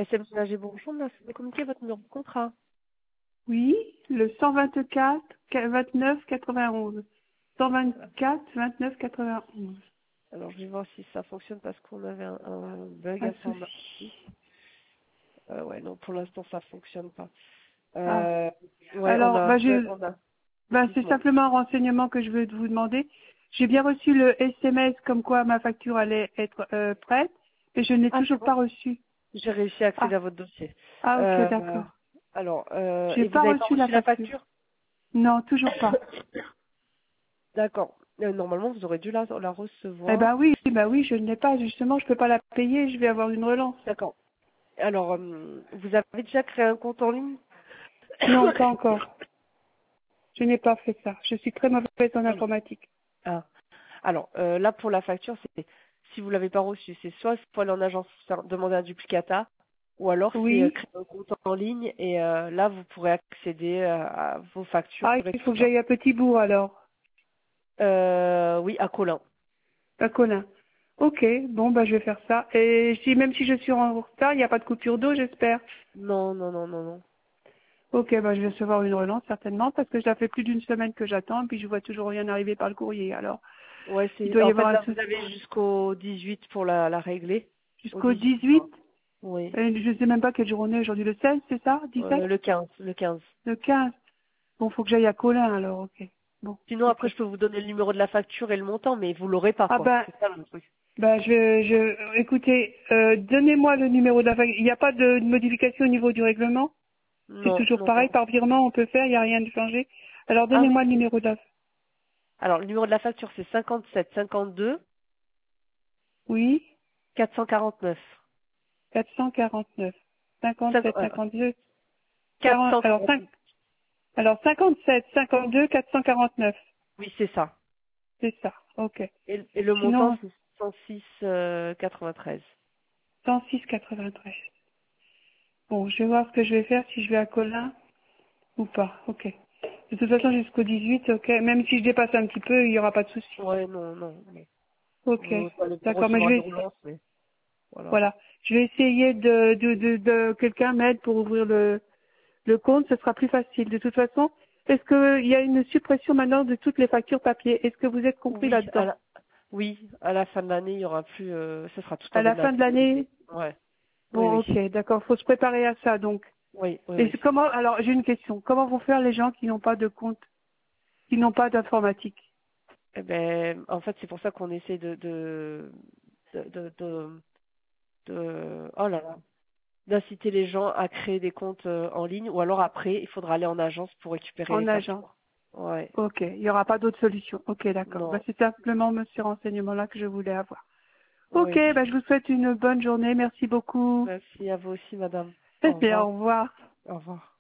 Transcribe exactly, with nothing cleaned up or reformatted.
S M Ménager Bourgeon, là, vous communiquer votre numéro de contrat. Oui, le cent vingt-quatre vingt-neuf quatre-vingt-onze. cent vingt-quatre vingt-neuf quatre-vingt-onze. Alors, je vais voir si ça fonctionne parce qu'on avait un, un bug Pas de informatique. souci. Euh, ouais, non, pour l'instant, ça fonctionne pas. Ah. Euh, ouais, on Alors, a un bah, bug, je, on a. bah, c'est Dites-moi. simplement un renseignement que je veux vous demander. J'ai bien reçu le S M S comme quoi ma facture allait être euh, prête, mais je n'ai Ah, c'est toujours bon. pas reçu. J'ai réussi à accéder Ah, à votre dossier. ah ok, Euh, d'accord. alors, euh, J'ai et vous pas n'avez pas reçu la reçu la facture. facture? Non, toujours pas. D'accord. Euh, normalement, vous aurez dû la, la Eh ben recevoir. oui, bah oui, je ne l'ai pas. Justement, je peux pas la payer. Je vais avoir une relance. D'accord. Alors, euh, vous avez déjà créé un compte en ligne? Non, pas encore. Je n'ai pas fait ça. Je suis très mauvaise en Alors, informatique. ah. Alors, euh, là, pour la facture, c'est si vous l'avez pas reçue, c'est soit il faut aller en agence faire- demander un duplicata, ou alors c'est euh, Oui. créer un compte en ligne et euh, là, vous pourrez accéder euh, à vos factures Ah, et il tout faut que ça. j'aille à Petit Bourg alors. Euh, oui, à Colin. À Colin. Ok, bon, bah je vais faire ça. Et si même si je suis en retard, il n'y a pas de coupure d'eau, j'espère. Non, non, non, non, non. Ok, bah je vais recevoir une relance certainement parce que ça fait plus d'une semaine que j'attends et puis je vois toujours rien arriver par le courrier. Alors, Ouais, il c'est. doit y En fait, avoir un là, vous souci. avez jusqu'au dix-huit pour la, la régler. Au Jusqu'au dix-huit dix-huit, juin. Oui. euh, je sais même pas quelle journée aujourd'hui, le seize, c'est ça? dix-sept? Euh, le quinze, le quinze. Le quinze. Bon, faut que j'aille à Colin alors, ok. Bon, Sinon, ok. après, je peux vous donner le numéro de la facture et le montant, mais vous l'aurez pas, Ah quoi. ben, C'est ça le truc. ben je, je, écoutez, euh, donnez-moi le numéro de la facture. Il n'y a pas de modification au niveau du règlement? C'est Non, toujours non, pareil, non. par virement on peut faire, il n'y a rien de changé. Alors Ah oui, donnez-moi le oui. numéro de la... Alors, le numéro de la facture, c'est cinquante-sept cinquante-deux Oui, quatre cent quarante-neuf. quatre cent quarante-neuf. Cinq- cinquante-sept, euh, cinquante-deux, quarante, alors, cinq, quatre cent quarante-neuf. alors cinquante-sept, cinquante-deux, quatre cent quarante-neuf. Oui, c'est ça. C'est ça, ok. Et, et le montant, Sinon, c'est cent six euh, quatre-vingt-treize. cent six quatre-vingt-treize. Bon, je vais voir ce que je vais faire, si je vais à Colin ou pas, ok. De toute façon, jusqu'au dix-huit, ok. Même si je dépasse un petit peu, il n'y aura pas de souci. Ouais, non, non. non. Ok, Vous allez d'accord, mais je recevoir des vais, relances, mais voilà. voilà. Je vais essayer de, de, de, de quelqu'un m'aide pour ouvrir le, le compte, ce sera plus facile. De toute façon, est-ce qu'il y a une suppression maintenant de toutes les factures papier? Est-ce que vous êtes compris Oui, à là-dedans? la, oui, à la fin de l'année, il y aura plus, euh, ce sera tout À en la fin de l'année? dématérialisé. Ouais. Oui, Bon, oui. ok, d'accord, faut se préparer à ça donc. Oui, oui, Et oui. c'est comment, alors j'ai une question, comment vont faire les gens qui n'ont pas de compte, qui n'ont pas d'informatique? Eh ben, en fait, c'est pour ça qu'on essaie de, de, de, de, de, de- oh là là, d'inciter les gens à créer des comptes euh, en ligne, ou alors après, il faudra aller en agence pour récupérer les En agence? factures. Ouais. Ok, il n'y aura pas d'autre solution. Ok, d'accord. Bah, Non. c'est simplement ce renseignement-là que je voulais avoir. Ok, Oui. bah, je vous souhaite une bonne journée, merci beaucoup. Merci à vous aussi, madame. Au Et revoir. au revoir. Au revoir.